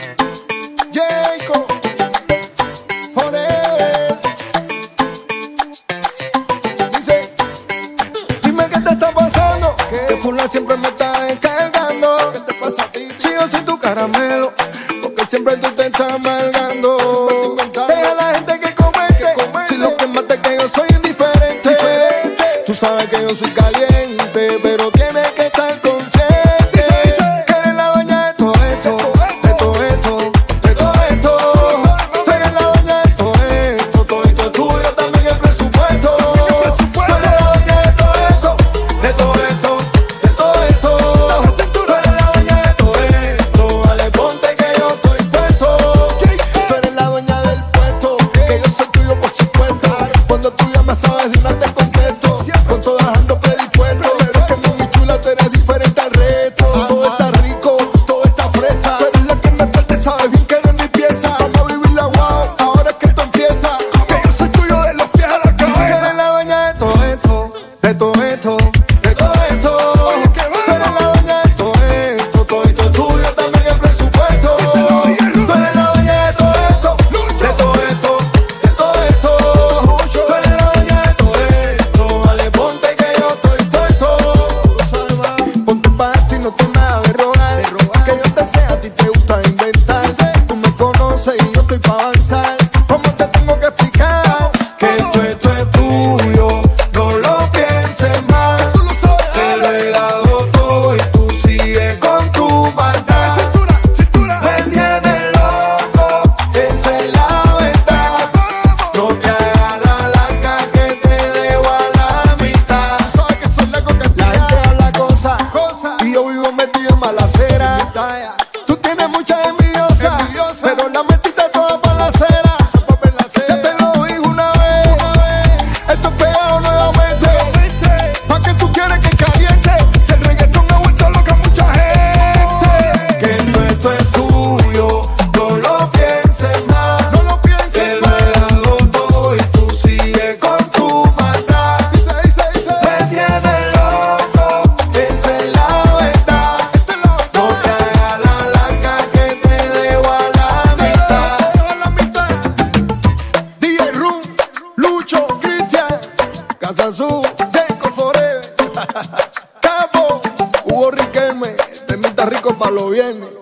Jacob, forever. Dice, dime qué te está pasando, que fulano siempre me está encargando. ¿Qué te pasa a ti? Si yo soy tu caramelo, porque siempre tú te estás amargando. Deja a la gente que comente, si lo que mata es que yo soy indiferente. Tú sabes que yo soy caliente, pero tienes que estar consciente que eres la dueña de todo esto, de todo esto, de todo esto. Tú eres la dueña de todo esto es tuyo, también el presupuesto. Tú eres la dueña de todo esto, de todo esto, de todo esto. Tú eres la dueña de todo esto, dale ponte que yo estoy puesto. Tú eres la dueña del puesto, que yo soy tuyo por supuesto. Cuando tú llamas sabes de una te contesto, con todas ando predispuesto. Pero es que mi chula, tú eres diferente al resto. Todo está rico, todo está fresa. Tú eres la que me parte, sabes bien que eres mi pieza. Vamos a vivir la wow, ahora es que esto empieza. Que yo soy tuyo de los pies a la cabeza. Eres la dueña de todo esto, de todo esto, de todo esto. Tú eres la dueña de todo esto es tuyo, también el presupuesto. Tú eres la dueña de todo esto, de todo esto, de todo esto. Tú eres la dueña de todo esto, dale ponte que yo estoy puesto. Ponte pa' ti, no tengo nada de rogar, que yo te sé, a ti te gusta inventar. Tú me conoces y yo estoy pa' avanzar. ¿Cómo te tengo que explicar? Que esto es tuyo, no lo pienses más. Te lo he dado todo y tú sigues con tu maldad. Me tienes loco, esa es la verdad. No te hagas la larga que te debo a la mitad. La gente habla cosas y yo vivo metido en balacera. Tú tienes muchas envidiosas, pero la metiste toda para la acera. Ya te lo dije una vez, esto es pegado nuevamente. ¿Pa' qué tú quieres que caliente? Si el reggaetón ha vuelto loca a mucha gente. Que esto es tuyo, no lo pienses más. Te lo he dado todo y tú sigues con tu maldad. Me tienes loco, esa es la verdad. No te hagas la larga que te debo a la mitad. DJ Room, Lucho, Cristian, Casa Azul, Jacob Forever, Capo, Hugo Riquelme, te mita rico pa' los viernes.